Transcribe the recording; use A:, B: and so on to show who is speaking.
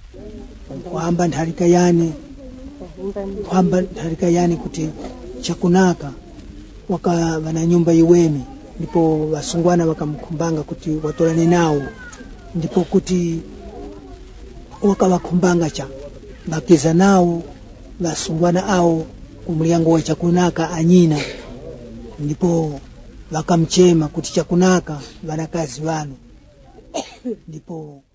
A: kwamba ntarika yani kuti chakunaka waka wana nyumba iwemi, ndipo wasungwana wakamkumbanga kuti watolane nao, ndipo kuti wakawakumbanga cha bakiza nao wasungwana ao kumliango wa chakunaka anyina, ndipo wakamchema kuti chakunaka wanakazi wanu, ndipo